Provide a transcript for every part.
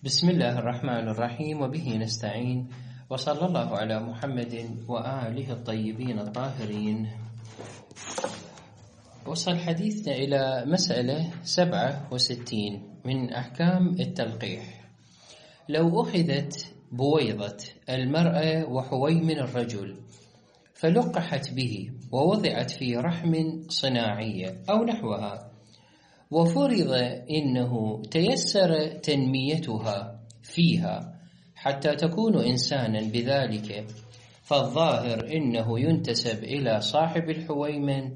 بسم الله الرحمن الرحيم، وبه نستعين، وصلى الله على محمد وآله الطيبين الطاهرين. وصل حديثنا إلى مسألة 67 من أحكام التلقيح. لو أخذت بويضة المرأة وحويمن الرجل فلقحت به ووضعت في رحم صناعية أو نحوها، وفرض إنه تيسر تنميتها فيها حتى تكون إنسانا بذلك، فالظاهر إنه ينتسب إلى صاحب الحويمن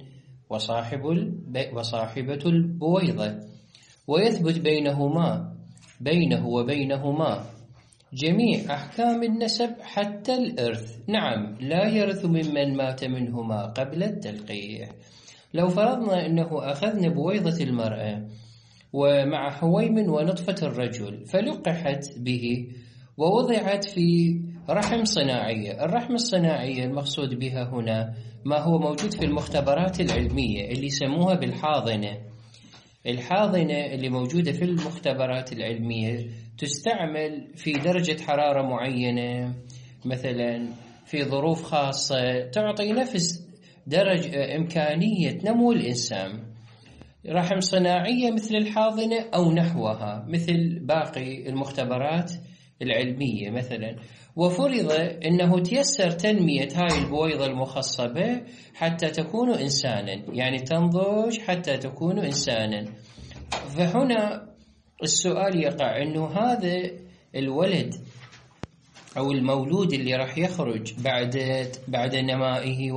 وصاحبة البويضة، ويثبت بينه وبينهما جميع أحكام النسب حتى الإرث. نعم، لا يرث ممن مات منهما قبل التلقيح. لو فرضنا أنه أخذنا بويضة المرأة ومع حويمن ونطفة الرجل فلقحت به ووضعت في رحم صناعية. الرحم الصناعية المقصود بها هنا ما هو موجود في المختبرات العلمية اللي يسموها بالحاضنة. الحاضنة اللي موجودة في المختبرات العلمية تستعمل في درجة حرارة معينة، مثلا في ظروف خاصة تعطي نفس درجة إمكانية نمو الإنسان. رحم صناعية مثل الحاضنة أو نحوها مثل باقي المختبرات العلمية مثلا. وفرض أنه تيسر تنمية هاي البويضة المخصبة حتى تكون إنسانا، يعني تنضج حتى تكون إنسانا. فهنا السؤال يقع أنه هذا الولد أو المولود اللي راح يخرج بعد نمائه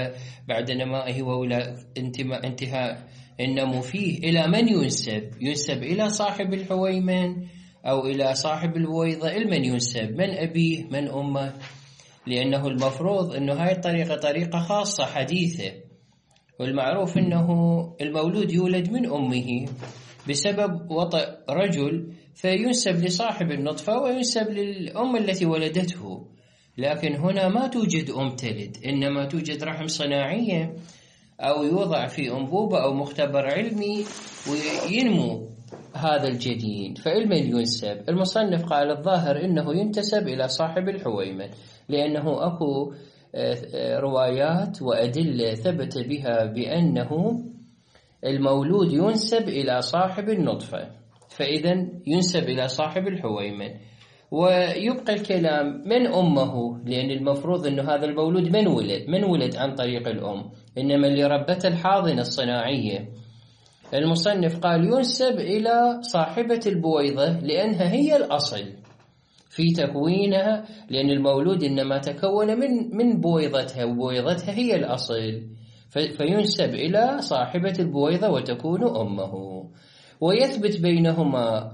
وولا انتهاء النمو فيه، إلى من ينسب إلى صاحب الحويمن أو إلى صاحب البويضة؟ من ينسب؟ من أبيه من أمه؟ لأنه المفروض أنه هاي الطريقة طريقة خاصة حديثة، والمعروف أنه المولود يولد من أمه بسبب وطأ رجل، فينسب لصاحب النطفة وينسب للأم التي ولدته. لكن هنا ما توجد أم تلد، إنما توجد رحم صناعية أو يوضع في أنبوبة أو مختبر علمي وينمو هذا الجنين. فإلمن ينسب؟ المصنف قال الظاهر إنه ينتسب إلى صاحب الحويمن، لأنه أكو روايات وأدلة ثبت بها بأنه المولود ينسب إلى صاحب النطفة، فإذا ينسب إلى صاحب الحويمن. ويبقى الكلام من أمه، لأن المفروض أن هذا المولود من ولد عن طريق الأم، إنما اللي ربته الحاضنة الصناعية. المصنف قال ينسب إلى صاحبة البويضة لأنها هي الأصل في تكوينها، لأن المولود إنما تكون من بويضتها، وبويضتها هي الأصل، فينسب إلى صاحبة البويضة وتكون أمه. ويثبت بينهما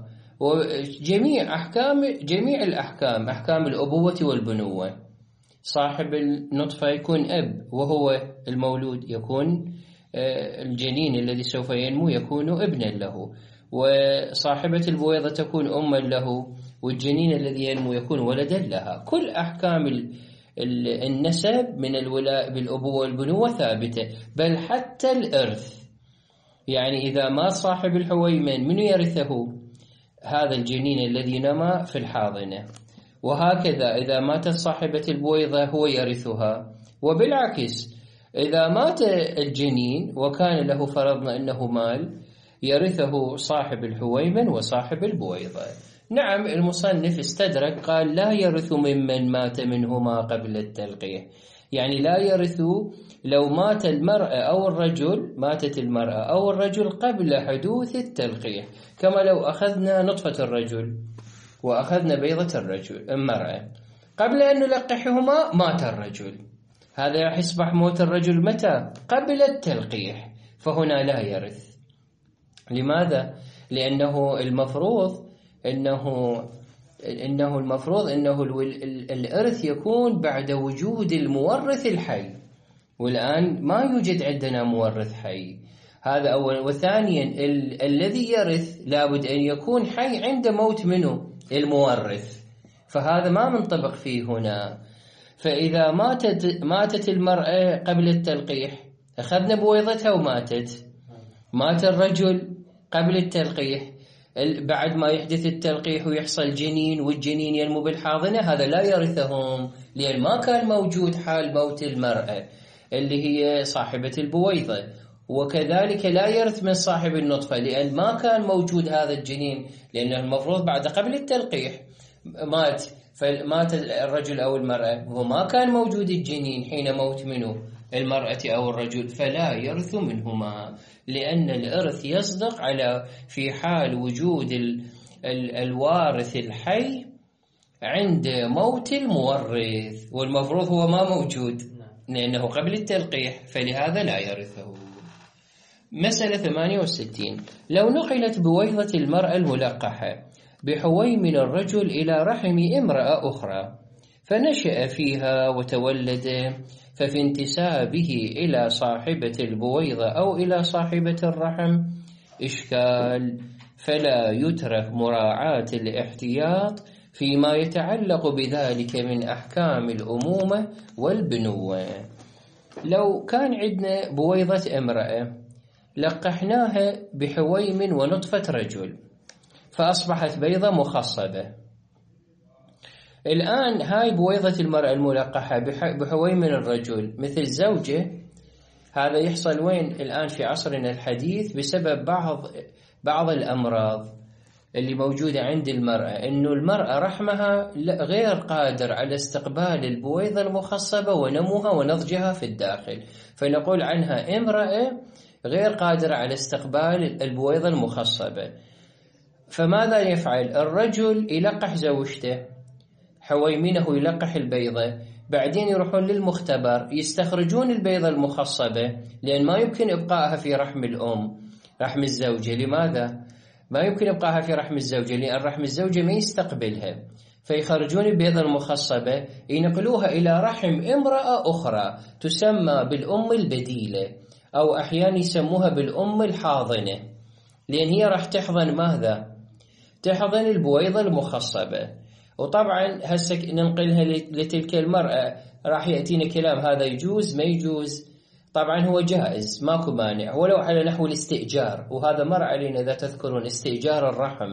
جميع الأحكام، أحكام الأبوة والبنوة. صاحب النطفة يكون أب، وهو المولود يكون الجنين الذي سوف ينمو يكون ابنا له، وصاحبة البويضة تكون أما له، والجنين الذي ينمو يكون ولدا لها. كل أحكام النسب من الولاء بالأبوة والبنوة ثابتة، بل حتى الإرث. يعني إذا مات صاحب الحويمن من يرثه؟ هذا الجنين الذي نما في الحاضنة، وهكذا إذا ماتت صاحبة البويضة هو يرثها. وبالعكس إذا مات الجنين وكان له فرضنا أنه مال، يرثه صاحب الحويمن وصاحب البويضة. نعم، المصنف استدرك قال لا يرث ممن مات منهما قبل التلقيح، يعني لا يرث لو مات المرأة أو الرجل، ماتت المرأة أو الرجل قبل حدوث التلقيح، كما لو أخذنا نطفة الرجل وأخذنا بيضة المرأة قبل أن نلقحهما مات الرجل، هذا راح يصبح موت الرجل متى؟ قبل التلقيح، فهنا لا يرث. لماذا؟ لأنه المفروض أنه الإرث يكون بعد وجود المورث الحي، والآن ما يوجد عندنا مورث حي، هذا أولا. وثانيا الذي يرث لابد أن يكون حي عند موت منه المورث، فهذا ما منطبق فيه هنا. فإذا ماتت المرأة قبل التلقيح، أخذنا بويضتها وماتت، مات الرجل قبل التلقيح، بعد ما يحدث التلقيح ويحصل جنين والجنين ينمو بالحاضنة، هذا لا يرثهم، لأن ما كان موجود حال موت المرأة اللي هي صاحبة البويضة. وكذلك لا يرث من صاحب النطفة، لأن ما كان موجود هذا الجنين، لأنه المفروض بعد قبل التلقيح مات الرجل أو المرأة، وما كان موجود الجنين حين موت منه المرأة أو الرجل، فلا يرث منهما، لأن الإرث يصدق على في حال وجود الوارث الحي عند موت المورث، والمفروض هو ما موجود لأنه قبل التلقيح، فلهذا لا يرثه. مسألة 68. لو نقلت بويضة المرأة الملقحة بحوي من الرجل إلى رحم امرأة أخرى فنشأ فيها وتولد، ففي انتسابه إلى صاحبة البويضة أو إلى صاحبة الرحم إشكال، فلا يترك مراعاة الاحتياط فيما يتعلق بذلك من أحكام الأمومة والبنوة. لو كان عندنا بويضة امرأة لقحناها بحويم ونطفة رجل فأصبحت بيضة مخصبة، الآن هاي بويضة المرأة الملقحة بحويم الرجل مثل زوجة، هذا يحصل وين الآن في عصرنا الحديث بسبب بعض الأمراض اللي موجودة عند المرأة، إنه المرأة رحمها غير قادر على استقبال البويضة المخصبة ونموها ونضجها في الداخل، فنقول عنها امرأة غير قادرة على استقبال البويضة المخصبة. فماذا يفعل الرجل؟ يلقح زوجته حويمنه، يلقح البيضة، بعدين يروحون للمختبر يستخرجون البيضة المخصبة، لأن ما يمكن إبقائها في رحم الأم رحم الزوجة. لماذا؟ ما يمكن إبقائها في رحم الزوجة لأن رحم الزوجة ما يستقبلها، فيخرجون البيضة المخصبة ينقلوها إلى رحم امرأة أخرى تسمى بالأم البديلة، أو أحيانا يسموها بالأم الحاضنة، لأن هي راح تحضن ماذا؟ تحضن البويضة المخصبة. وطبعا هسه ننقلها لتلك المرأة، راح يأتينا كلام هذا يجوز ما يجوز. طبعا هو جائز ماكو مانع، ولو على نحو الاستئجار، وهذا مر علينا إذا تذكرون استئجار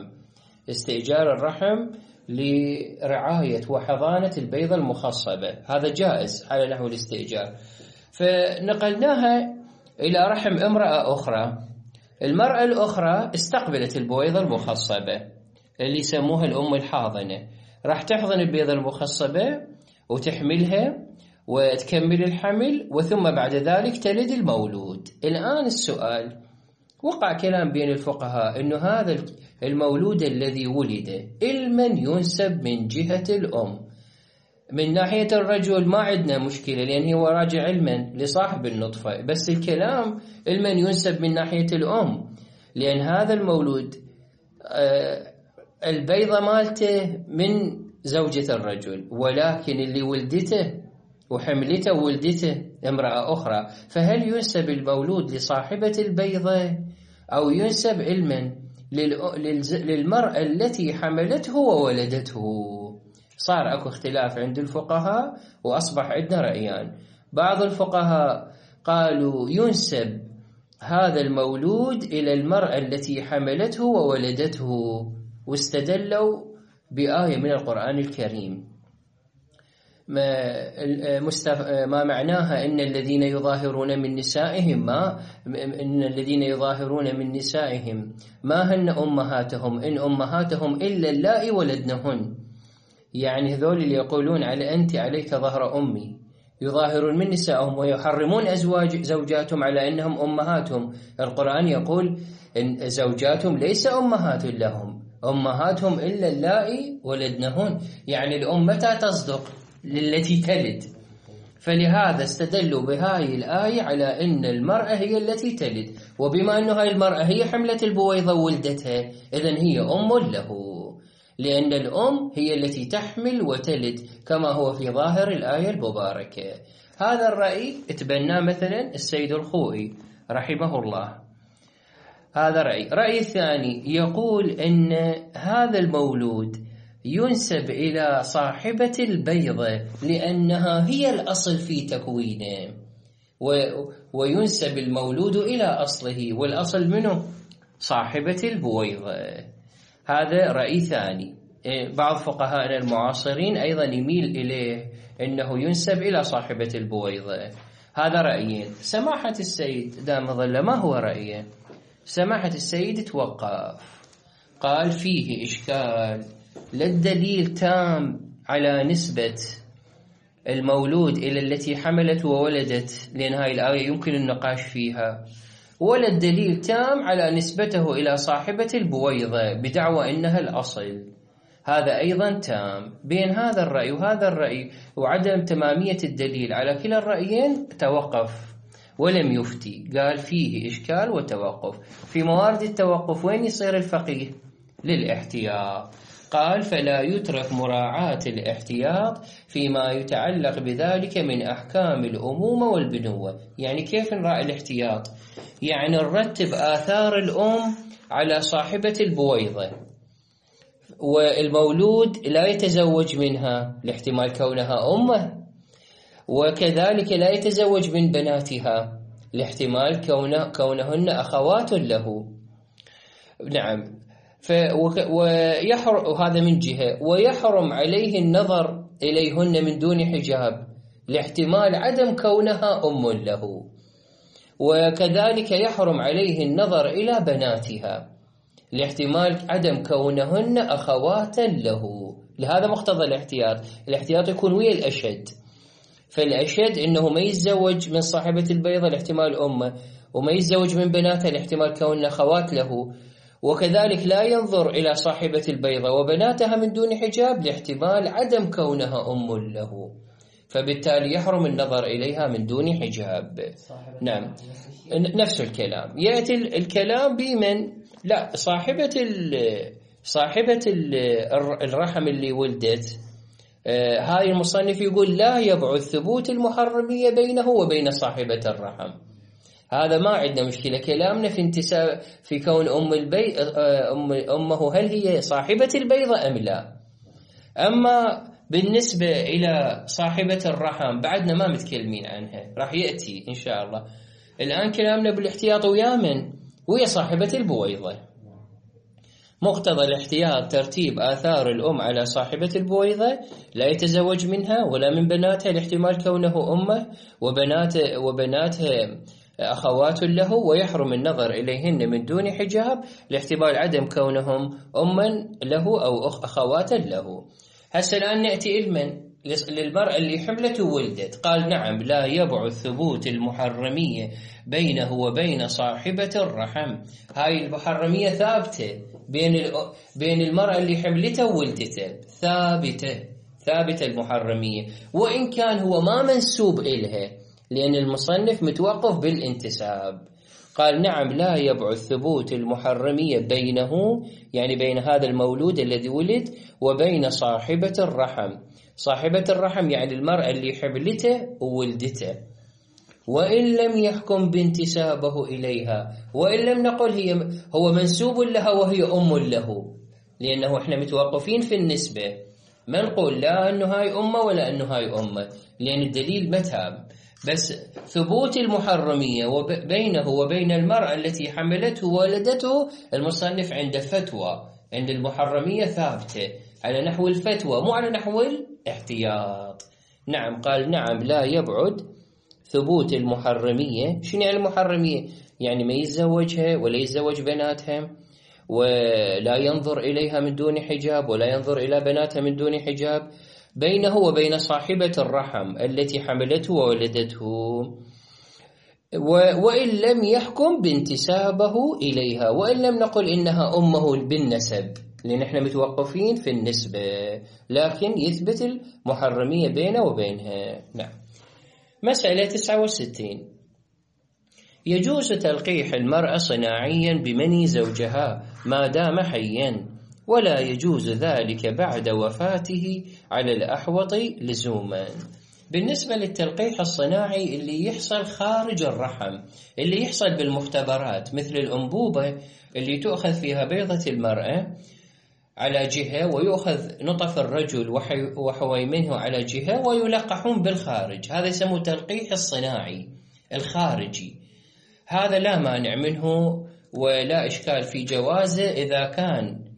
الرحم لرعاية وحضانة البيضة المخصبة، هذا جائز على نحو الاستئجار. فنقلناها إلى رحم امرأة أخرى، المرأة الأخرى استقبلت البويضة المخصبة اللي يسموها الأم الحاضنة، راح تحضن البيضة المخصبة وتحملها وتكمل الحمل، وثم بعد ذلك تلد المولود. الآن السؤال، وقع كلام بين الفقهاء إنه هذا المولود الذي ولد لمن ينسب من جهة الأم؟ من ناحية الرجل ما عندنا مشكلة لأن هو راجع علما لصاحب النطفة، بس الكلام لمن ينسب من ناحية الأم، لأن هذا المولود البيضة مالته من زوجة الرجل، ولكن اللي ولدته وحملته وولدته امرأة أخرى، فهل ينسب المولود لصاحبة البيضة أو ينسب علما للمرأة التي حملته وولدته؟ صار أكو اختلاف عند الفقهاء وأصبح عندنا رأيان. بعض الفقهاء قالوا ينسب هذا المولود إلى المرأة التي حملته وولدته، واستدلوا بآية من القرآن الكريم ما معناها إن الذين يظاهرون من نسائهم ما هن أمهاتهم إن أمهاتهم إلا اللائي ولدنهن، يعني هذول اللي يقولون على أنت عليك ظهر أمي، يظاهرون من نسائهم ويحرمون زوجاتهم على أنهم أمهاتهم. القرآن يقول إن زوجاتهم ليس أمهات لهم، أمهاتهم إلا اللائي ولدنهن، يعني الأم متى تصدق؟ للتي تلد. فلهذا استدلوا بهاي الآية على أن المرأة هي التي تلد، وبما أن هاي المرأة هي حملت البويضة وولدتها إذن هي أم له، لأن الأم هي التي تحمل وتلد كما هو في ظاهر الآية المباركة. هذا الرأي اتبناه مثلا السيد الخوئي رحمه الله، هذا رأي الثاني يقول أن هذا المولود ينسب إلى صاحبة البيضة لأنها هي الأصل في تكوينه، وينسب المولود إلى أصله، والأصل منه صاحبة البويضة. هذا رأي ثاني. بعض فقهاءنا المعاصرين أيضا يميل إليه أنه ينسب إلى صاحبة البويضة. هذا رأيين. سماحة السيد دام ظل ما هو رأيه؟ سماحة السيد توقف، قال فيه إشكال، لا الدليل تام على نسبة المولود إلى التي حملت وولدت، لأن هاي الآية يمكن النقاش فيها، ولا الدليل تام على نسبته إلى صاحبة البويضة بدعوى إنها الأصل. هذا أيضا تام. بين هذا الرأي وهذا الرأي وعدم تمامية الدليل على كلا الرأيين توقف ولم يفتي، قال فيه إشكال وتوقف. في موارد التوقف وين يصير الفقيه؟ للاحتياط. قال فلا يترك مراعاة الاحتياط فيما يتعلق بذلك من أحكام الأمومة والبنوة. يعني كيف نراعي الاحتياط؟ يعني نرتب آثار الأم على صاحبة البويضة، والمولود لا يتزوج منها لاحتمال كونها أمه، وكذلك لا يتزوج من بناتها لاحتمال كونهن أخوات له. نعم. وهذا من جهة. ويحرم عليه النظر إليهن من دون حجاب لاحتمال عدم كونها أم له، وكذلك يحرم عليه النظر إلى بناتها لاحتمال عدم كونهن أخوات له. لهذا مقتضى الاحتياط. الاحتياط يكون ويا الأشد، فالأشد إنه ما يتزوج من صاحبة البيضة لاحتمال أمه، وما يتزوج من بناتها لاحتمال كونها أخوات له، وكذلك لا ينظر إلى صاحبة البيضة وبناتها من دون حجاب لاحتمال عدم كونها أم له، فبالتالي يحرم النظر إليها من دون حجاب. نعم، نفس الكلام. يأتي الكلام بمن؟ لا، صاحبة الرحم اللي ولدت. هاي المصنف يقول لا يبعد ثبوت المحرمية بينه وبين صاحبة الرحم. هذا ما عندنا مشكلة. كلامنا في انتساب في كون أمه هل هي صاحبة البيضة أم لا. أما بالنسبة إلى صاحبة الرحم بعدنا ما متكلمين عنها، راح يأتي إن شاء الله. الآن كلامنا بالاحتياط ويا من؟ ويا صاحبة البويضة. مقتضى الاحتياط ترتيب آثار الأم على صاحبة البويضة، لا يتزوج منها ولا من بناتها لاحتمال كونه أمه، وبناتها أخوات له، ويحرم النظر إليهن من دون حجاب لاحتمال عدم كونهم أما له أو أخوات له. هسه الآن نأتي إلمن للمرأة اللي حملت وولدت. قال نعم لا يبعد ثبوت المحرمية بينه وبين صاحبة الرحم. هاي المحرمية ثابتة بين المرأة اللي حملته وولدته، ثابتة المحرمية، وإن كان هو ما منسوب إلها، لأن المصنف متوقف بالانتساب. قال نعم لا يبعد ثبوت المحرمية بينه، يعني بين هذا المولود الذي ولد وبين صاحبة الرحم. صاحبة الرحم يعني المرأة اللي حملته وولدته، وإن لم يحكم بانتسابه إليها، وإن لم نقل هو منسوب لها وهي أم له، لأنه إحنا متوقفين في النسبة، ما نقول لا أنه هاي أمه ولا أنه هاي أمه، لأن الدليل متهم. بس ثبوت المحرمية بينه وبين المرأة التي حملته وولدته، المصنف عند فتوى عند المحرمية ثابتة على نحو الفتوى مو على نحو الاحتياط. نعم. قال نعم لا يبعد ثبوت المحرمية. شنو يعني المحرمية؟ يعني ما يتزوجها ولا يتزوج بناتها، ولا ينظر إليها من دون حجاب، ولا ينظر إلى بناتها من دون حجاب، بينه وبين صاحبة الرحم التي حملته وولدته، وإن لم يحكم بانتسابه إليها، وإن لم نقل إنها أمه بالنسب، لأن احنا متوقفين في النسبة، لكن يثبت المحرمية بينه وبينها. نعم. مسألة 69. يجوز تلقيح المرأة صناعيا بمني زوجها ما دام حيا، ولا يجوز ذلك بعد وفاته على الأحوط لزوما. بالنسبة للتلقيح الصناعي اللي يحصل خارج الرحم، اللي يحصل بالمختبرات، مثل الأنبوبة اللي تؤخذ فيها بيضة المرأة على جهة، ويؤخذ نطف الرجل وحويمنه على جهة، ويلقحون بالخارج، هذا يسمى تلقيح الصناعي الخارجي. هذا لا مانع منه ولا إشكال في جوازه إذا كان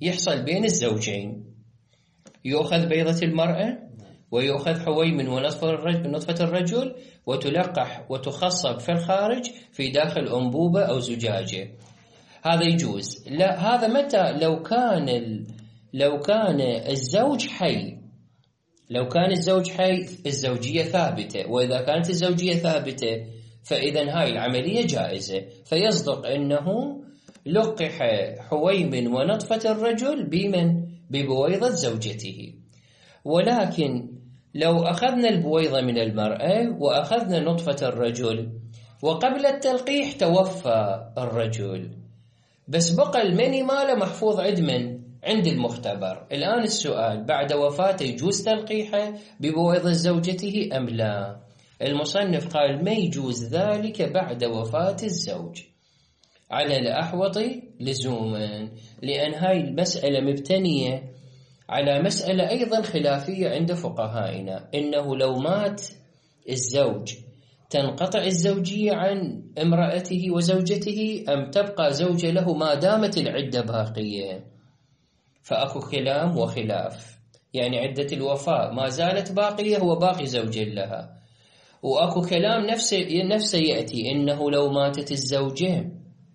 يحصل بين الزوجين، يؤخذ بيضة المرأة ويؤخذ حويمن ونطفة الرجل وتلقح وتخصب في الخارج في داخل أنبوبة أو زجاجة، هذا يجوز. لا، هذا متى؟ لو كان الزوج حي، لو كان الزوج حي الزوجية ثابتة، وإذا كانت الزوجية ثابتة فإذا هاي العملية جائزة، فيصدق أنه لقح حويمن ونطفة الرجل ببويضة زوجته. ولكن لو أخذنا البويضة من المرأة وأخذنا نطفة الرجل وقبل التلقيح توفى الرجل، بس بقى المني ماله محفوظ عند المختبر، الآن السؤال بعد وفاته يجوز تلقيحه ببويضة زوجته أم لا؟ المصنف قال ما يجوز ذلك بعد وفاة الزوج على الأحوط لزوما، لأن هاي المسألة مبتنية على مسألة أيضا خلافية عند فقهائنا، إنه لو مات الزوج تنقطع الزوجية عن امرأته وزوجته أم تبقى زوجة له ما دامت العدة باقية؟ فأكو كلام وخلاف، يعني عدة الوفاة ما زالت باقية، هو باقي زوج لها. وأكو كلام نفسه يأتي إنه لو ماتت الزوجة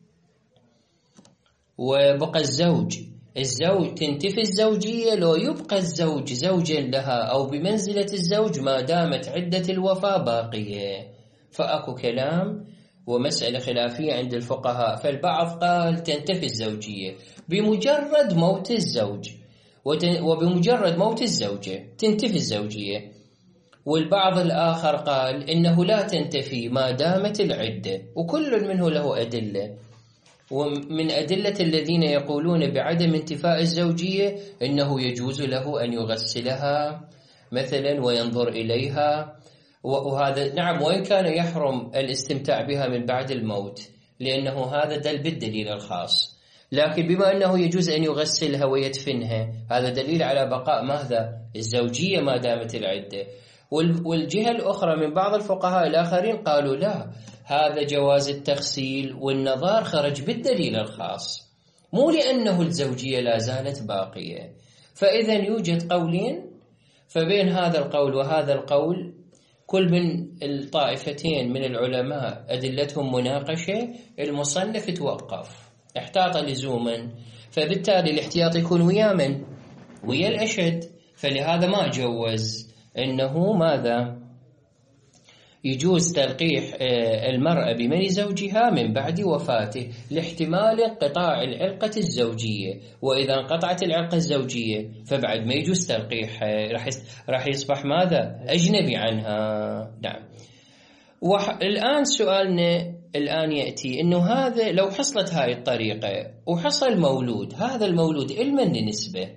وبقى الزوج تنتفي الزوجية، لو يبقى الزوج زوجا لها أو بمنزلة الزوج ما دامت عدة الوفاة باقية. فأكو كلام ومسألة خلافية عند الفقهاء، فالبعض قال تنتفي الزوجية بمجرد موت الزوج، وبمجرد موت الزوجة تنتفي الزوجية، والبعض الآخر قال إنه لا تنتفي ما دامت العدة، وكل منه له أدلة. ومن أدلة الذين يقولون بعدم انتفاء الزوجية إنه يجوز له أن يغسلها مثلا وينظر إليها، وهذا نعم وإن كان يحرم الاستمتاع بها من بعد الموت، لأنه هذا دل بالدليل الخاص، لكن بما أنه يجوز أن يغسلها ويدفنها هذا دليل على بقاء ماذا؟ الزوجية ما دامت العدة. والجهة الأخرى من بعض الفقهاء الآخرين قالوا لا، هذا جواز التغسيل والنظار خرج بالدليل الخاص، مو لأنه الزوجية لا زالت باقية. فإذا يوجد قولين، فبين هذا القول وهذا القول كل من الطائفتين من العلماء أدلتهم مناقشة، المصنف توقف احتاط لزوما، فبالتالي الاحتياط يكون ويا الأشد، فلهذا ما جوز إنه ماذا؟ يجوز تلقيح المرأة بمني زوجها من بعد وفاته لاحتمال انقطاع العلاقة الزوجية، وإذا انقطعت العلاقة الزوجية فبعد ما يجوز تلقيح، راح يصبح ماذا؟ أجنبي عنها. نعم. الآن سؤالنا الآن يأتي إنه هذا لو حصلت هاي الطريقة وحصل مولود، هذا المولود لمن نسبة؟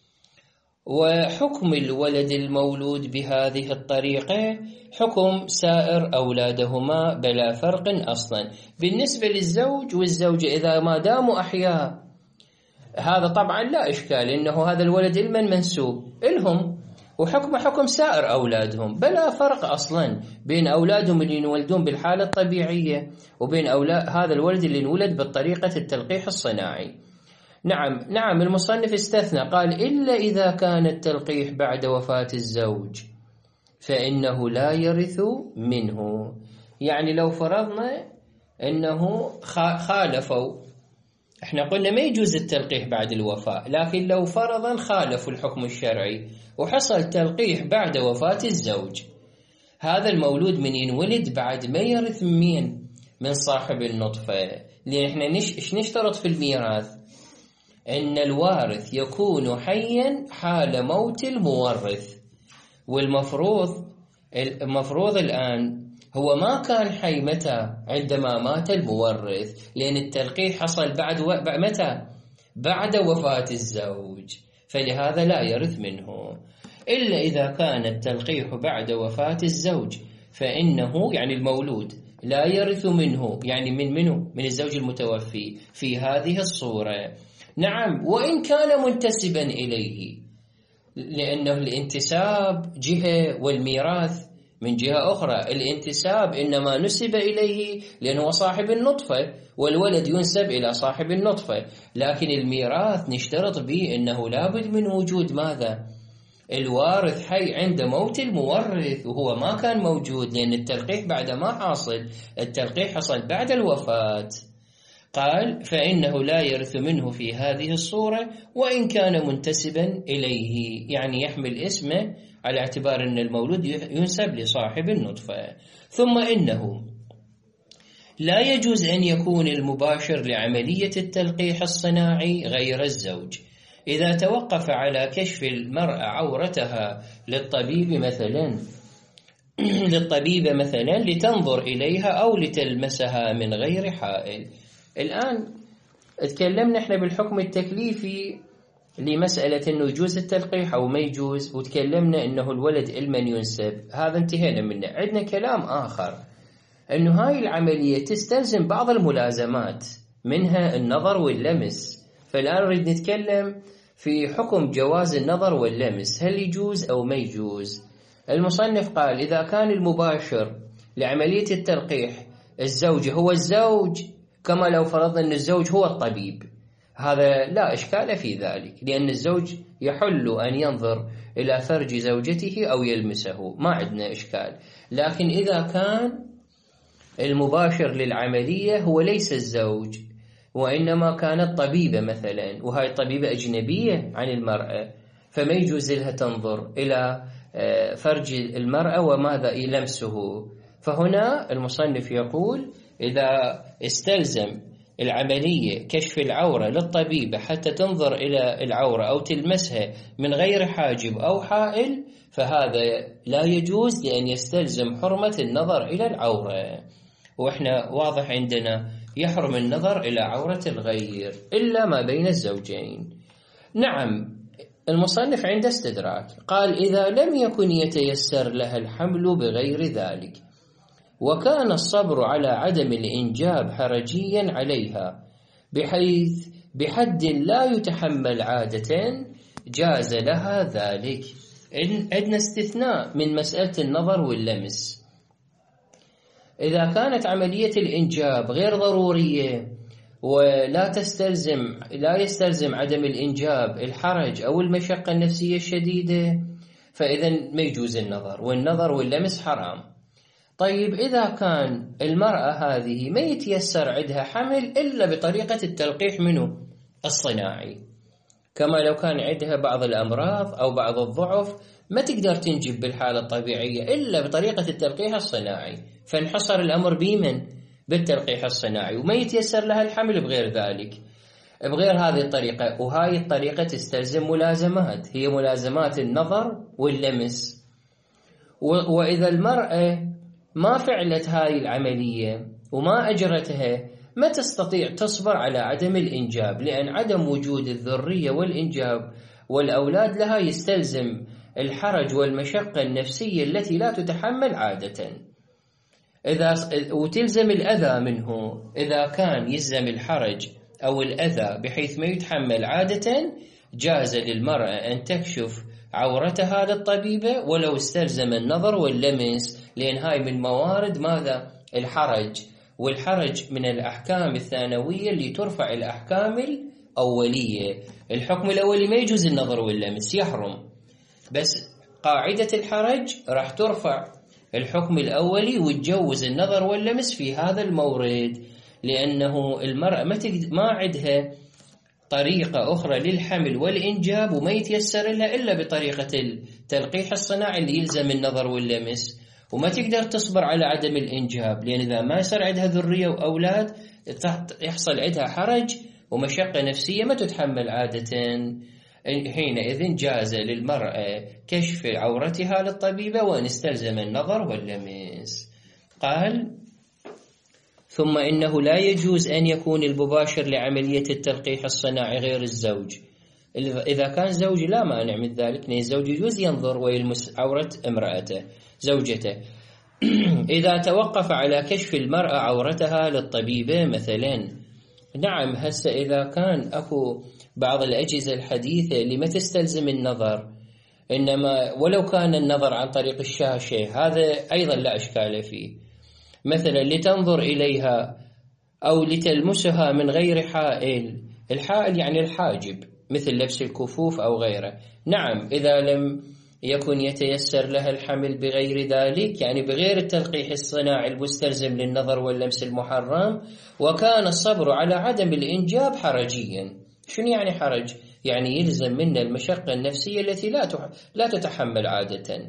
وحكم الولد المولود بهذه الطريقة حكم سائر أولادهما بلا فرق أصلا بالنسبة للزوج والزوجة إذا ما داموا أحياء، هذا طبعا لا إشكال، إنه هذا الولد لمن منسوب إلهم، وحكم حكم سائر أولادهم بلا فرق أصلا بين أولادهم اللي ينولدون بالحالة الطبيعية وبين هذا الولد اللي ينولد بالطريقة التلقيح الصناعي. نعم المصنف استثنى قال إلا إذا كان التلقيح بعد وفاة الزوج فإنه لا يرث منه. يعني لو فرضنا أنه خالفوا، احنا قلنا ما يجوز التلقيح بعد الوفاة، لكن لو فرضا خالفوا الحكم الشرعي وحصل تلقيح بعد وفاة الزوج، هذا المولود من ينولد بعد ما يرث من صاحب النطفة، لأن احنا نشترط في الميراث أن الوارث يكون حيا حال موت المورث، والمفروض الآن هو ما كان حي متى؟ عندما مات المورث، لأن التلقيح حصل متى؟ بعد وفاة الزوج، فلهذا لا يرث منه. إلا إذا كان التلقيح بعد وفاة الزوج فإنه يعني المولود لا يرث منه، يعني من الزوج المتوفي في هذه الصورة. نعم وإن كان منتسبا إليه، لأنه الانتساب جهة والميراث من جهة أخرى الانتساب إنما نسب إليه لأنه صاحب النطفة، والولد ينسب إلى صاحب النطفة. لكن الميراث نشترط به أنه لابد من وجود ماذا؟ الوارث حي عند موت المورث، وهو ما كان موجود لأن التلقيح بعد ما حاصل، التلقيح حصل بعد الوفاة. قال فإنه لا يرث منه في هذه الصورة وإن كان منتسبا إليه، يعني يحمل اسمه على اعتبار أن المولود ينسب لصاحب النطفة. ثم إنه لا يجوز أن يكون المباشر لعملية التلقيح الصناعي غير الزوج إذا توقف على كشف المرأة عورتها للطبيبة مثلا لتنظر إليها أو لتلمسها من غير حائل. الآن اتكلمنا احنا بالحكم التكليفي لمسألة انه يجوز التلقيح او ما يجوز، وتكلمنا انه الولد لمن ينسب، هذا انتهينا منه. عندنا كلام آخر انه هاي العملية تستلزم بعض الملازمات، منها النظر واللمس. فالآن نريد نتكلم في حكم جواز النظر واللمس، هل يجوز أو ما يجوز. المصنف قال إذا كان المباشر لعملية التلقيح الزوج هو الزوج، كما لو فرضنا أن الزوج هو الطبيب، هذا لا إشكال في ذلك، لأن الزوج يحل أن ينظر إلى فرج زوجته أو يلمسه، ما عندنا إشكال. لكن إذا كان المباشر للعملية هو ليس الزوج وإنما كانت طبيبة مثلا، وهاي الطبيبة أجنبية عن المرأة، فما يجوز لها تنظر إلى فرج المرأة وماذا يلمسه. فهنا المصنف يقول إذا استلزم العملية كشف العورة للطبيبة حتى تنظر إلى العورة أو تلمسها من غير حاجب أو حائل، فهذا لا يجوز لأن يستلزم حرمة النظر إلى العورة. وإحنا واضح عندنا يحرم النظر إلى عورة الغير إلا ما بين الزوجين. نعم، المصنف عند استدراك قال إذا لم يكن يتيسر لها الحمل بغير ذلك وكان الصبر على عدم الإنجاب حرجيا عليها بحيث بحد لا يتحمل عادة جاز لها ذلك. عندنا استثناء من مسألة النظر واللمس. إذا كانت عملية الإنجاب غير ضرورية ولا يستلزم عدم الإنجاب الحرج أو المشقة النفسية الشديدة، فإذا ما يجوز النظر، والنظر واللمس حرام. طيب إذا كان المرأة هذه ما يتيسر عندها حمل إلا بطريقة التلقيح منه الصناعي، كما لو كان عندها بعض الأمراض أو بعض الضعف ما تقدر تنجب بالحالة الطبيعية إلا بطريقة التلقيح الصناعي، فانحصر الأمر بالتلقيح الصناعي، وما يتيسر لها الحمل بغير ذلك، بغير هذه الطريقة. وهاي الطريقة تستلزم ملازمات، هي ملازمات النظر واللمس. وإذا المرأة ما فعلت هاي العملية وما أجرتها ما تستطيع تصبر على عدم الإنجاب، لأن عدم وجود الذرية والإنجاب والأولاد لها يستلزم الحرج والمشقة النفسية التي لا تتحمل عادة، وتلزم الأذى منه. إذا كان يلزم الحرج أو الأذى بحيث ما يتحمل عادة جاز للمرأة أن تكشف عورتها للطبيبة ولو استلزم النظر واللمس، لأن هاي من موارد ماذا؟ الحرج، والحرج من الأحكام الثانوية اللي ترفع الأحكام الأولية. الحكم الأولي ما يجوز النظر واللمس، يحرم، بس قاعدة الحرج راح ترفع الحكم الأولي وتجوز النظر واللمس في هذا المورد، لأنه المرأة ما عندها طريقة أخرى للحمل والإنجاب وما يتيسر لها إلا بطريقة التلقيح الصناعي اللي يلزم النظر واللمس، وما تقدر تصبر على عدم الإنجاب، لأن إذا ما يصير عندها ذرية وأولاد يحصل عندها حرج ومشقة نفسية ما تتحمل عادة. حينئذ جاز للمرأة كشف عورتها للطبيبة وأن استلزم النظر واللمس. قال ثم إنه لا يجوز أن يكون المباشر لعملية التلقيح الصناعي غير الزوج. إذا كان زوج لا مانع من ذلك، لأن الزوج يجوز ينظر ويلمس عورة زوجته إذا توقف على كشف المرأة عورتها للطبيبة مثلا. نعم، هسه إذا كان أكو بعض الأجهزة الحديثة اللي ما تستلزم النظر إنما ولو كان النظر عن طريق الشاشة هذا أيضا لا إشكال فيه. مثلا لتنظر إليها أو لتلمسها من غير حائل، الحائل يعني الحاجب مثل لبس الكفوف أو غيره. نعم إذا لم يكن يتيسر لها الحمل بغير ذلك، يعني بغير التلقيح الصناعي المستلزم للنظر واللمس المحرم، وكان الصبر على عدم الإنجاب حرجيا. شنو يعني حرج؟ يعني يلزم منا المشقة النفسية التي لا تتحمل عادة،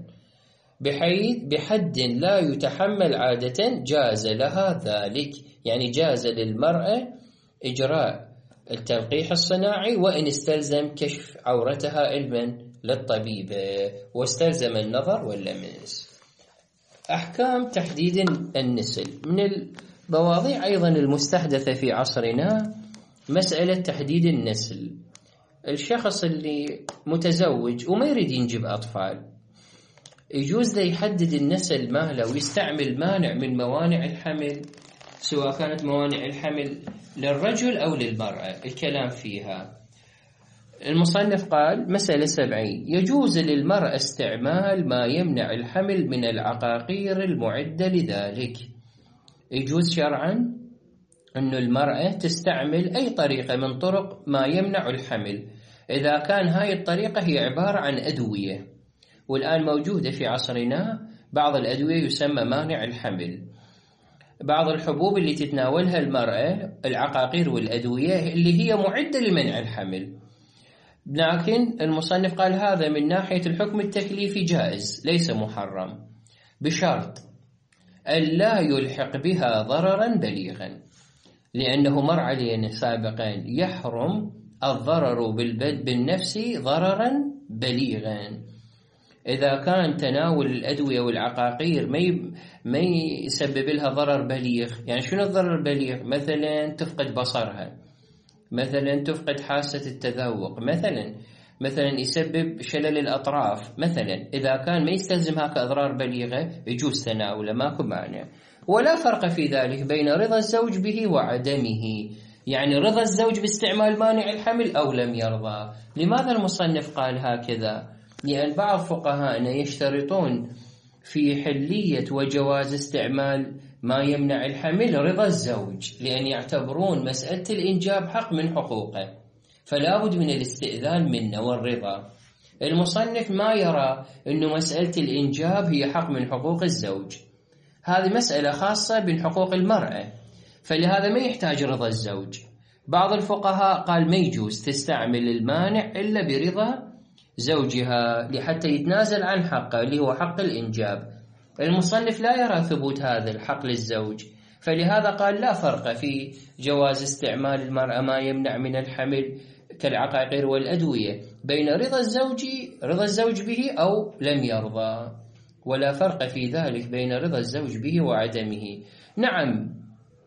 بحد لا يتحمل عادة جاز لها ذلك. يعني جاز للمرأة إجراء التلقيح الصناعي وإن استلزم كشف عورتها علما للطبيبة واستلزم النظر واللمس. أحكام تحديد النسل. من المواضيع أيضا المستحدثة في عصرنا مسألة تحديد النسل. الشخص اللي متزوج وما يريد ينجب أطفال يجوز له يحدد النسل ماله ويستعمل مانع من موانع الحمل، سواء كانت موانع الحمل للرجل أو للمرأة. الكلام فيها المصنف قال مسألة 70: يجوز للمرأة استعمال ما يمنع الحمل من العقاقير المعدة لذلك. يجوز شرعا أن المرأة تستعمل أي طريقة من طرق ما يمنع الحمل إذا كان هاي الطريقة هي عبارة عن أدوية. والآن موجودة في عصرنا بعض الأدوية يسمى مانع الحمل، بعض الحبوب اللي تتناولها المرأة، العقاقير والأدوية اللي هي معدة لمنع الحمل. لكن المصنف قال هذا من ناحية الحكم التكليفي جائز ليس محرم، بشرط ألا يلحق بها ضررا بليغا، لأنه مر علينا سابقا يحرم الضرر بالنفس ضررا بليغا. إذا كان تناول الأدوية والعقاقير ما يسبب لها ضرر بليغ. يعني شنو الضرر البليغ؟ مثلا تفقد بصرها، مثلا تفقد حاسة التذوق، مثلا يسبب شلل الأطراف مثلا. إذا كان ما يستلزم هكا أضرار بليغة يجوز تناوله، ماكو مانع. ولا فرق في ذلك بين رضا الزوج به وعدمه، يعني رضا الزوج باستعمال مانع الحمل أو لم يرضى. لماذا المصنف قال هكذا؟ لأن بعض فقهاءنا يشترطون في حلية وجواز استعمال ما يمنع الحمل رضا الزوج، لأن يعتبرون مسألة الإنجاب حق من حقوقه، فلا بد من الاستئذان منه والرضا. المصنف ما يرى أن مسألة الإنجاب هي حق من حقوق الزوج، هذه مسألة خاصة بحقوق المرأة، فلهذا ما يحتاج رضا الزوج. بعض الفقهاء قال ما يجوز تستعمل المانع إلا برضا زوجها لحتى يتنازل عن حقه اللي هو حق الإنجاب. المصنف لا يرى ثبوت هذا الحق للزوج، فلهذا قال لا فرق في جواز استعمال المرأة ما يمنع من الحمل كالعقاقير والأدوية بين رضا الزوج به أو لم يرضى، ولا فرق في ذلك بين رضا الزوج به وعدمه. نعم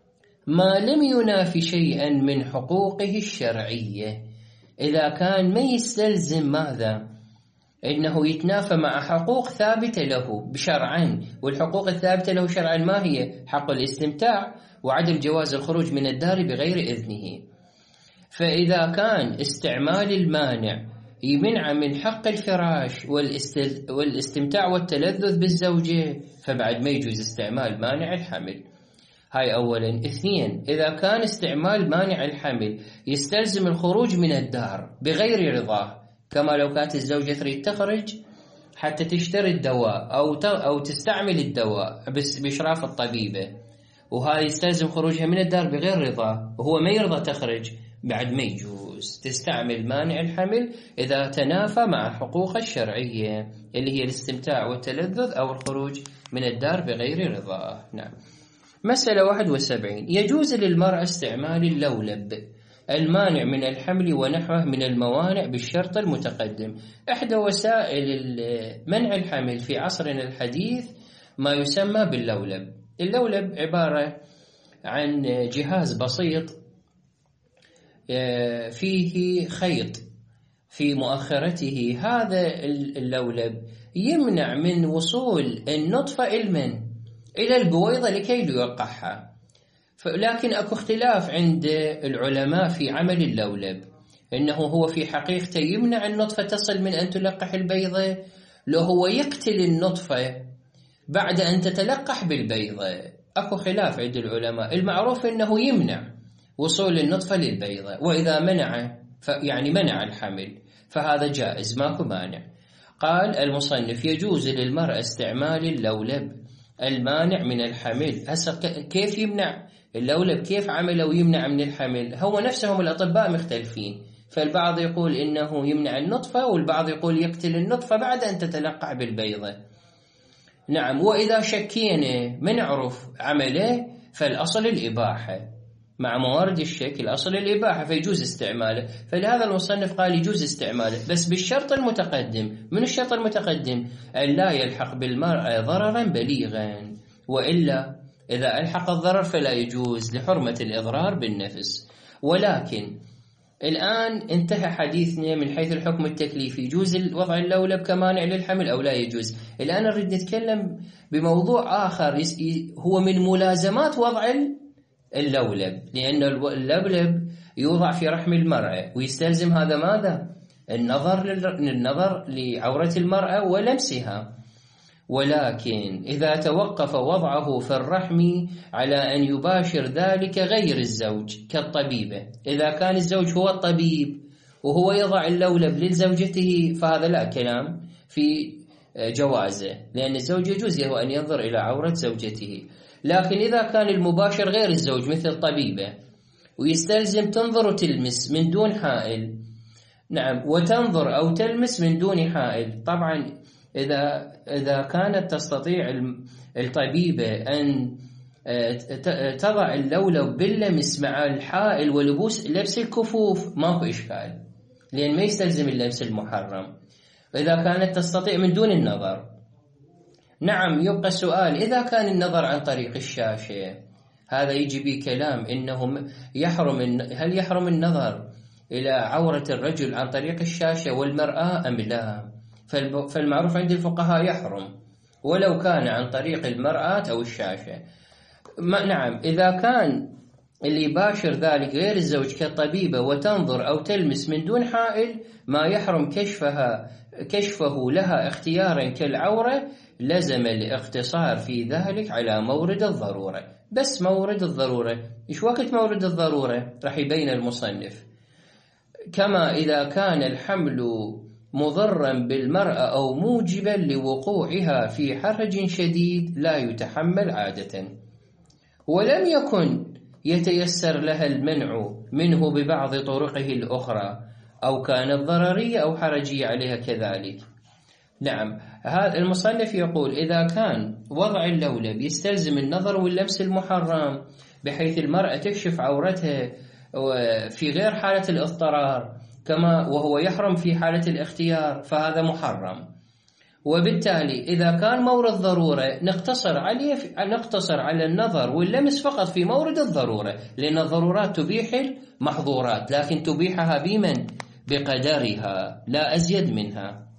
ما لم ينافي شيئا من حقوقه الشرعية، إذا كان ما يستلزم ماذا؟ إنه يتنافى مع حقوق ثابتة له بشرعا، والحقوق الثابتة له شرعا ما هي؟ حق الاستمتاع وعدم جواز الخروج من الدار بغير إذنه. فإذا كان استعمال المانع يمنع من حق الفراش والاستمتاع والتلذذ بالزوجة، فبعد ما يجوز استعمال مانع الحمل. هاي أولا. اثنين، إذا كان استعمال مانع الحمل يستلزم الخروج من الدار بغير رضاه، كما لو كانت الزوجة تريد تخرج حتى تشتري الدواء أو تستعمل الدواء بإشراف الطبيبة، وهذا يستلزم خروجها من الدار بغير رضاه وهو ما يرضى تخرج، بعد ما يجوز تستعمل مانع الحمل إذا تنافى مع حقوق الشرعية اللي هي الاستمتاع والتلذذ أو الخروج من الدار بغير رضاه. نعم. مسألة 71: يجوز للمرأة استعمال اللولب المانع من الحمل ونحوه من الموانع بالشرط المتقدم. إحدى وسائل منع الحمل في عصرنا الحديث ما يسمى باللولب. اللولب عبارة عن جهاز بسيط فيه خيط في مؤخرته. هذا اللولب يمنع من وصول النطفة إلى البويضة لكي يلقحها. لكن أكو اختلاف عند العلماء في عمل اللولب. إنه هو في حقيقته يمنع النطفة تصل من أن تلقح البيضة، لو هو يقتل النطفة بعد أن تتلقح بالبيضة. أكو خلاف عند العلماء، المعروف أنه يمنع وصول النطفة للبيضة، وإذا منع يعني منع الحمل فهذا جائز ماكو مانع. قال المصنف يجوز للمرأة استعمال اللولب المانع من الحمل. هسه كيف يمنع اللولب؟ كيف عمله ويمنع من الحمل؟ هو نفسهم الأطباء مختلفين، فالبعض يقول إنه يمنع النطفة، والبعض يقول يقتل النطفة بعد أن تتلقح بالبيضة. نعم، وإذا شكينا ما نعرف عمله فالأصل الإباحة، مع موارد الشك الأصل الإباحة فيجوز استعماله. فلهذا المصنف قال يجوز استعماله، بس بالشرط المتقدم. من الشرط المتقدم؟ أن لا يلحق بالمرأة ضررا بليغا، وإلا إذا ألحق الضرر فلا يجوز لحرمة الإضرار بالنفس. ولكن الآن انتهى حديثنا من حيث الحكم التكليفي، يجوز وضع اللولب كمانع للحمل أو لا يجوز. الآن نريد نتكلم بموضوع آخر هو من ملازمات وضع اللولب، لأن اللولب يوضع في رحم المرأة ويستلزم هذا ماذا؟ النظر لعورة المرأة ولمسها. ولكن إذا توقف وضعه في الرحم على أن يباشر ذلك غير الزوج كالطبيبة، إذا كان الزوج هو الطبيب وهو يضع اللولب لزوجته فهذا لا كلام في جوازه، لأن الزوج يجوز له أن ينظر إلى عورة زوجته. لكن إذا كان المباشر غير الزوج مثل الطبيبة ويستلزم تنظر وتلمس من دون حائل، نعم، وتنظر أو تلمس من دون حائل، طبعا إذا كانت تستطيع الطبيبة أن تضع اللولب باللمس مع الحائل ولبس الكفوف ماكو إشكال، لأن ما يستلزم اللمس المحرم. إذا كانت تستطيع من دون النظر، نعم، يبقى السؤال إذا كان النظر عن طريق الشاشة، هذا يجي به كلام إنه هل يحرم النظر إلى عورة الرجل عن طريق الشاشة والمرأة أم لا؟ فالمعروف عند الفقهاء يحرم ولو كان عن طريق المرأة أو الشاشة. نعم، إذا كان اللي يباشر ذلك غير الزوج كالطبيبة وتنظر أو تلمس من دون حائل، ما يحرم كشفه لها اختيارا كالعورة، لزم الاقتصار في ذلك على مورد الضرورة. بس مورد الضرورة إيش وقت مورد الضرورة؟ راح يبين المصنف. كما إذا كان الحمل مضرا بالمرأة أو موجبا لوقوعها في حرج شديد لا يتحمل عادة، ولم يكن يتيسر لها المنع منه ببعض طرقه الأخرى، أو كانت ضررية أو حرجية عليها كذلك. نعم، هذا المصنف يقول إذا كان وضع اللولب يستلزم النظر واللمس المحرم بحيث المرأة تكشف عورتها في غير حالة الاضطرار كما وهو يحرم في حالة الاختيار، فهذا محرم. وبالتالي إذا كان مورد ضرورة نقتصر على النظر واللمس فقط في مورد الضرورة، لأن الضرورات تبيح المحظورات، لكن تبيحها بمن؟ بقدرها لا أزيد منها.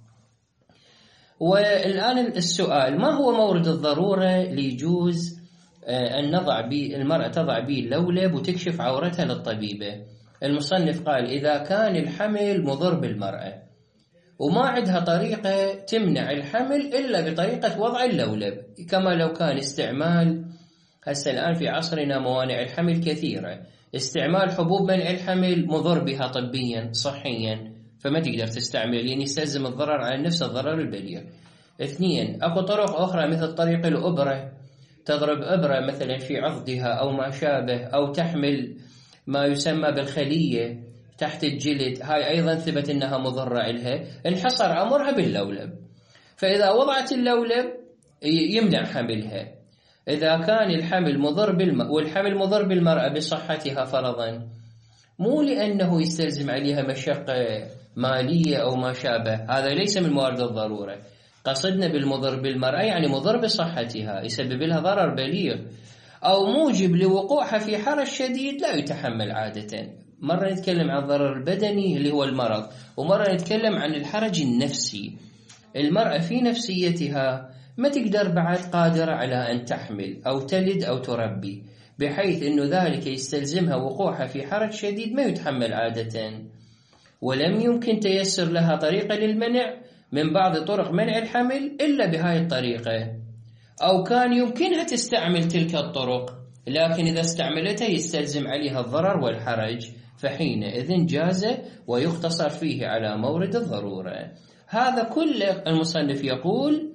والآن السؤال، ما هو مورد الضرورة ليجوز أن المرأة تضع به اللولب وتكشف عورتها للطبيبة؟ المصنف قال إذا كان الحمل مضر بالمرأة وما عندها طريقة تمنع الحمل إلا بطريقة وضع اللولب، كما لو كان استعمال، هسه الآن في عصرنا موانع الحمل كثيرة، استعمال حبوب منع الحمل مضر بها طبيا صحيا فما تقدر تستعمل، يعني يستلزم الضرر على النفس الضرر البليغ. 2، أكو طرق أخرى مثل طريق الأبرة، تضرب إبرة مثلا في عضدها أو ما شابه، أو تحمل ما يسمى بالخلية تحت الجلد، هاي أيضا ثبت أنها مضرة إلها، انحصر أمرها باللولب. فإذا وضعت اللولب يمنع حملها. إذا كان الحمل مضر والحمل مضر بالمرأة بصحتها فرضا، مو لأنه يستلزم عليها مشقة مالية أو ما شابه، هذا ليس من موارد الضرورة. قصدنا بالمضر بالمرأة يعني مضر بصحتها، يسبب لها ضرر بليغ، أو موجب لوقوعها في حرج شديد لا يتحمل عادة. مرة نتكلم عن الضرر البدني اللي هو المرض، ومرة نتكلم عن الحرج النفسي. المرأة في نفسيتها ما تقدر بعد قادرة على أن تحمل أو تلد أو تربي، بحيث أنه ذلك يستلزمها وقوعها في حرج شديد ما يتحمل عادة. ولم يمكن تيسر لها طريقة للمنع من بعض طرق منع الحمل إلا بهاي الطريقة، أو كان يمكنها تستعمل تلك الطرق لكن إذا استعملتها يستلزم عليها الضرر والحرج، فحينئذ جاز ويختصر فيه على مورد الضرورة. هذا كل المصنف يقول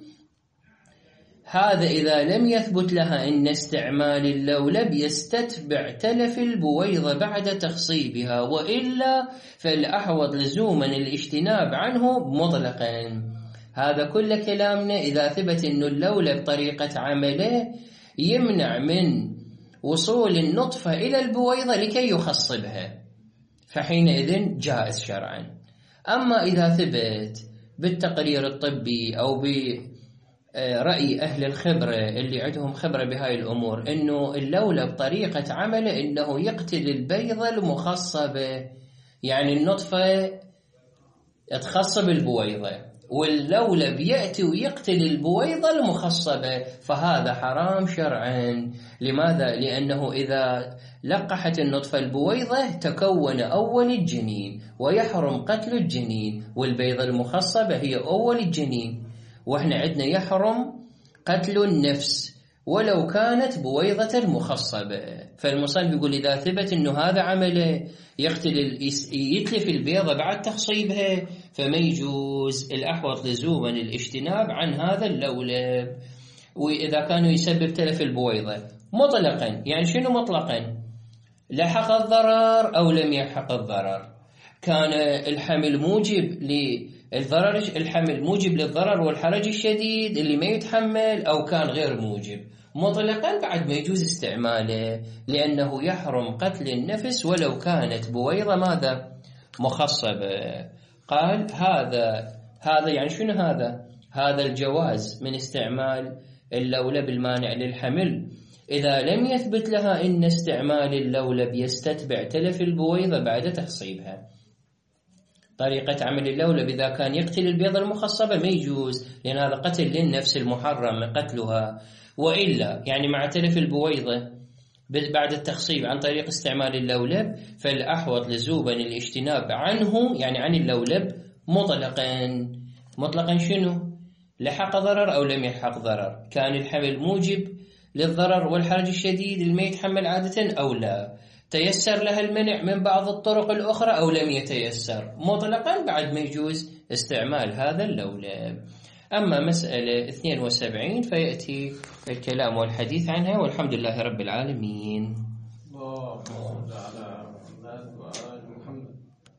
هذا إذا لم يثبت لها أن استعمال اللولب يستتبع تلف البويضة بعد تخصيبها، وإلا فالأحوط لزوما الاجتناب عنه مطلقا. هذا كل كلامنا إذا ثبت أن اللولب طريقة عمله يمنع من وصول النطفة إلى البويضة لكي يخصبها، فحينئذ جائز شرعا. أما إذا ثبت بالتقرير الطبي أو برأي أهل الخبرة اللي عندهم خبرة بهاي الأمور أنه اللولب طريقة عمله أنه يقتل البيضة المخصبة، يعني النطفة تخصب البويضة واللولب يأتي ويقتل البويضة المخصبة، فهذا حرام شرعا. لماذا؟ لأنه إذا لقحت النطفة البويضة تكون أول الجنين، ويحرم قتل الجنين، والبيضة المخصبة هي أول الجنين، وإحنا عندنا يحرم قتل النفس ولو كانت بويضة المخصبة. فالمصنف يقول إذا ثبت أنه هذا عمله يتلف البيضة بعد تخصيبها فما يجوز، الأحوط لزوما الاجتناب عن هذا اللولب. وإذا كانوا يسبب تلف البويضة مطلقا، يعني شنو مطلقا؟ لحق الضرر أو لم يلحق الضرر، كان الحمل موجب للضرر، الحمل موجب للضرر والحرج الشديد اللي ما يتحمل، أو كان غير موجب، مطلقا بعد ما يجوز استعماله، لأنه يحرم قتل النفس ولو كانت بويضة ماذا؟ مخصبة. قال هذا يعني شنو هذا الجواز من استعمال اللولب المانع للحمل إذا لم يثبت لها إن استعمال اللولب يستتبع تلف البويضة بعد تخصيبها. طريقة عمل اللولب إذا كان يقتل البيضة المخصبة ما يجوز، لأن هذا قتل للنفس المحرم قتلها، وإلا يعني مع تلف البويضة بعد التخصيب عن طريق استعمال اللولب فالأحوط لزوما الاجتناب عنه، يعني عن اللولب مطلقا شنو؟ لحق ضرر أو لم يلحق ضرر، كان الحمل موجب للضرر والحرج الشديد اللي ما يتحمل عادة أو لا، تيسر لها المنع من بعض الطرق الأخرى أو لم يتيسر، مطلقا بعد ما يجوز استعمال هذا اللولب. أما مسألة 72 فيأتي الكلام والحديث عنها، والحمد لله رب العالمين.